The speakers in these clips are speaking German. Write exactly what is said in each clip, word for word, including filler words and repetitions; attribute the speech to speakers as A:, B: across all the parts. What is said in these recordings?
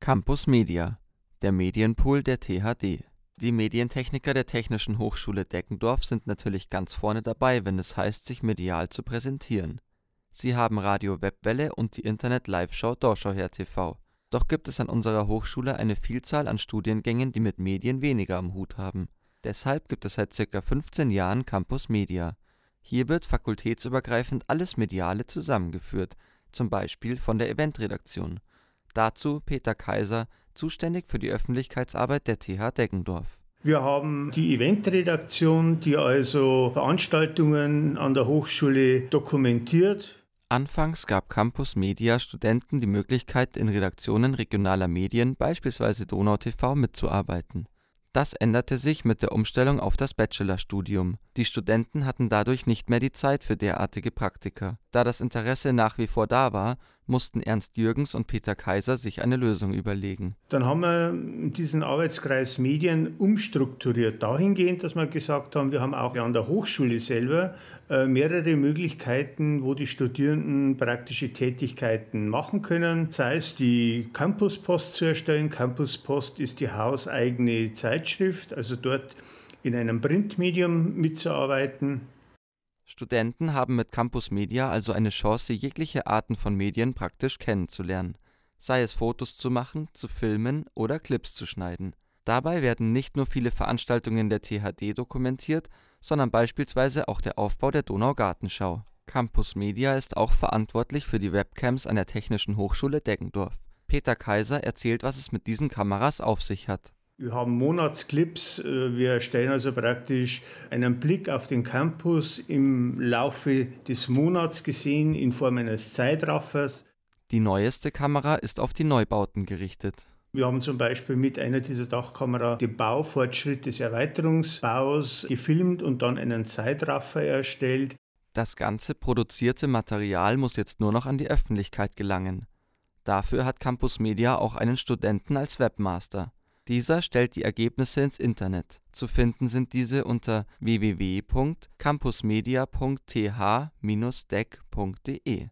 A: Campus Media, der Medienpool der T H D. Die Medientechniker der Technischen Hochschule Deggendorf sind natürlich ganz vorne dabei, wenn es heißt, sich medial zu präsentieren. Sie haben Radio Webwelle und die Internet-Live-Show Dorschauer T V. Doch gibt es an unserer Hochschule eine Vielzahl an Studiengängen, die mit Medien weniger am Hut haben. Deshalb gibt es seit ca. fünfzehn Jahren Campus Media. Hier wird fakultätsübergreifend alles Mediale zusammengeführt, zum Beispiel von der Eventredaktion. Dazu Peter Kaiser, zuständig für die Öffentlichkeitsarbeit der T H Deggendorf.
B: Wir haben die Eventredaktion, die also Veranstaltungen an der Hochschule dokumentiert.
A: Anfangs gab Campus Media Studenten die Möglichkeit, in Redaktionen regionaler Medien, beispielsweise Donau T V, mitzuarbeiten. Das änderte sich mit der Umstellung auf das Bachelorstudium. Die Studenten hatten dadurch nicht mehr die Zeit für derartige Praktika. Da das Interesse nach wie vor da war, mussten Ernst Jürgens und Peter Kaiser sich eine Lösung überlegen.
B: Dann haben wir diesen Arbeitskreis Medien umstrukturiert, dahingehend, dass wir gesagt haben, wir haben auch an der Hochschule selber mehrere Möglichkeiten, wo die Studierenden praktische Tätigkeiten machen können. Sei es die Campuspost zu erstellen. Campuspost ist die hauseigene Zeitschrift, also dort in einem Printmedium mitzuarbeiten.
A: Studenten haben mit Campus Media also eine Chance, jegliche Arten von Medien praktisch kennenzulernen, sei es Fotos zu machen, zu filmen oder Clips zu schneiden. Dabei werden nicht nur viele Veranstaltungen der T H D dokumentiert, sondern beispielsweise auch der Aufbau der Donaugartenschau. Campus Media ist auch verantwortlich für die Webcams an der Technischen Hochschule Deggendorf. Peter Kaiser erzählt, was es mit diesen Kameras auf sich hat.
B: Wir haben Monatsclips, wir stellen also praktisch einen Blick auf den Campus im Laufe des Monats gesehen in Form eines Zeitraffers.
A: Die neueste Kamera ist auf die Neubauten gerichtet.
B: Wir haben zum Beispiel mit einer dieser Dachkamera den Baufortschritt des Erweiterungsbaus gefilmt und dann einen Zeitraffer erstellt.
A: Das ganze produzierte Material muss jetzt nur noch an die Öffentlichkeit gelangen. Dafür hat Campus Media auch einen Studenten als Webmaster. Dieser stellt die Ergebnisse ins Internet. Zu finden sind diese unter w w w punkt campusmedia punkt t h bindestrich deg punkt d e.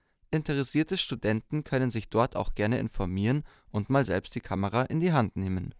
A: Interessierte Studenten können sich dort auch gerne informieren und mal selbst die Kamera in die Hand nehmen.